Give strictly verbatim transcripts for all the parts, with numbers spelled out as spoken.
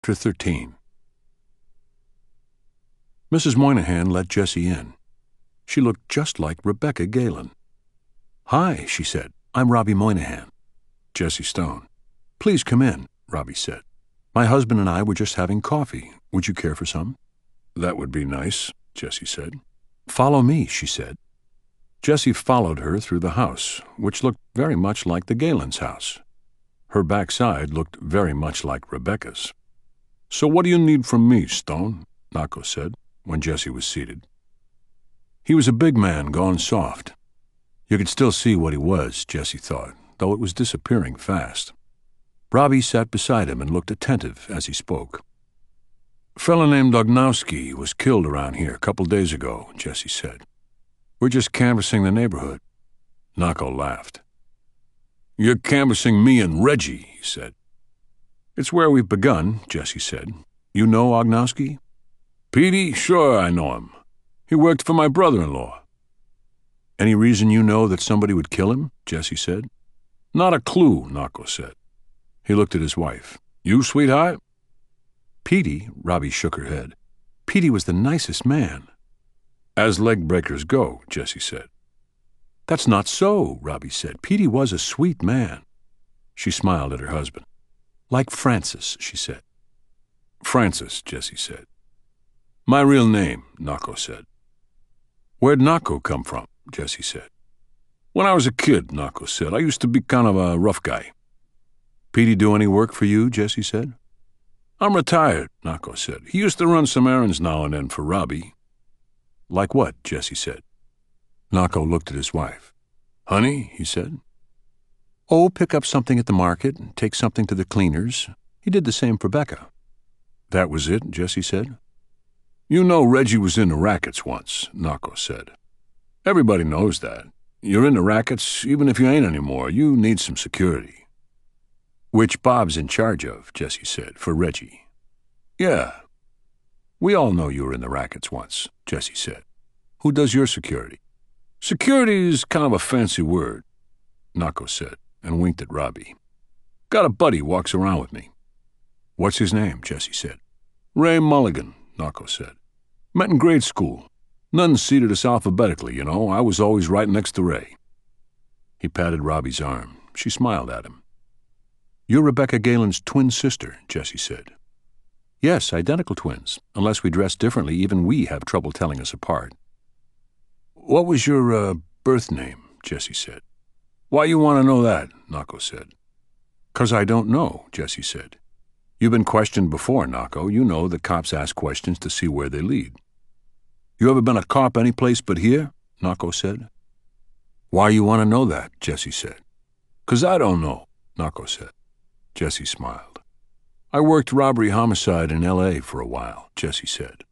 Chapter thirteen. Missus Moynihan let Jessie in. She looked just like Rebecca Galen. "Hi," she said. "I'm Robbie Moynihan." Jessie Stone. "Please come in," Robbie said. "My husband and I were just having coffee. Would you care for some?" "That would be nice," Jessie said. "Follow me," she said. Jessie followed her through the house, which looked very much like the Galens' house. Her backside looked very much like Rebecca's. "So what do you need from me, Stone?" Nako said, when Jessie was seated. He was a big man gone soft. You could still see what he was, Jessie thought, though it was disappearing fast. Robbie sat beside him and looked attentive as he spoke. "A fella named Ognowski was killed around here a couple days ago," Jessie said. "We're just canvassing the neighborhood." Nako laughed. "You're canvassing me and Reggie," he said. "It's where we've begun," Jessie said. "You know Ognowski?" "Petey? Sure, I know him. He worked for my brother-in-law." "Any reason you know that somebody would kill him?" Jessie said. "Not a clue," Nako said. He looked at his wife. "You, sweetheart?" "Petey," Robbie shook her head. "Petey was the nicest man." "As leg breakers go," Jessie said. "That's not so," Robbie said. "Petey was a sweet man." She smiled at her husband. "Like Francis," she said. "Francis," Jessie said. "My real name," Nako said. "Where'd Nako come from?" Jessie said. "When I was a kid," Nako said, "I used to be kind of a rough guy." "Petey do any work for you?" Jessie said. "I'm retired," Nako said. "He used to run some errands now and then for Robbie." "Like what?" Jessie said. Nako looked at his wife. "Honey," he said. "Oh, pick up something at the market and take something to the cleaners. He did the same for Becca." "That was it?" Jessie said. "You know Reggie was in the rackets once," Nako said. "Everybody knows that. You're in the rackets, even if you ain't anymore. You need some security." "Which Bob's in charge of," Jessie said, "for Reggie." "Yeah." "We all know you were in the rackets once," Jessie said. "Who does your security?" "Security is kind of a fancy word," Nako said, and winked at Robbie. "Got a buddy walks around with me." "What's his name?" Jessie said. "Ray Mulligan," Nako said. "Met in grade school. None seated us alphabetically, you know. I was always right next to Ray." He patted Robbie's arm. She smiled at him. "You're Rebecca Galen's twin sister," Jessie said. "Yes, identical twins. Unless we dress differently, even we have trouble telling us apart." "What was your, uh, birth name?" Jessie said. "Why you want to know that?" Nako said. "'Cause I don't know," Jessie said. "You've been questioned before, Nako. You know the cops ask questions to see where they lead." "You ever been a cop any place but here?" Nako said. "Why you want to know that?" Jessie said. "'Cause I don't know," Nako said. Jessie smiled. "I worked robbery homicide in L A for a while," Jessie said.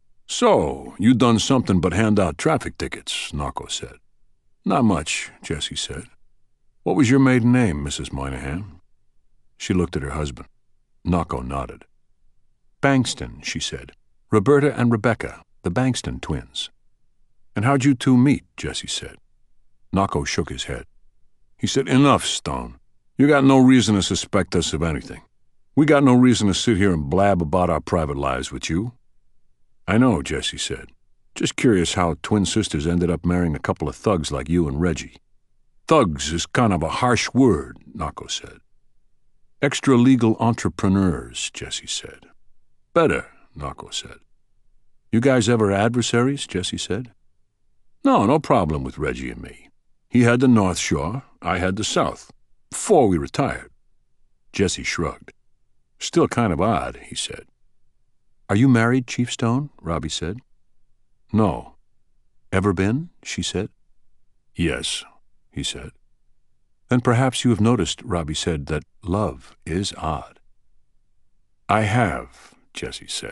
"So, you done something but hand out traffic tickets," Nako said. "Not much," Jessie said. "What was your maiden name, Missus Moynihan?" She looked at her husband. Nako nodded. "Bankston," she said. "Roberta and Rebecca, the Bankston twins." "And how'd you two meet?" Jessie said. Nako shook his head. He said, "Enough, Stone. You got no reason to suspect us of anything. We got no reason to sit here and blab about our private lives with you." "I know," Jessie said. "Just curious how twin sisters ended up marrying a couple of thugs like you and Reggie." "Thugs is kind of a harsh word," Nako said. "Extra-legal entrepreneurs," Jessie said. "Better," Nako said. "You guys ever adversaries?" Jessie said. "No, no problem with Reggie and me. He had the North Shore, I had the South. Before we retired." Jessie shrugged. "Still kind of odd," he said. "Are you married, Chief Stone?" Robbie said. "No." "Ever been?" she said. "Yes," he said. "Then perhaps you have noticed," Robbie said, "that love is odd." "I have," Jessie said.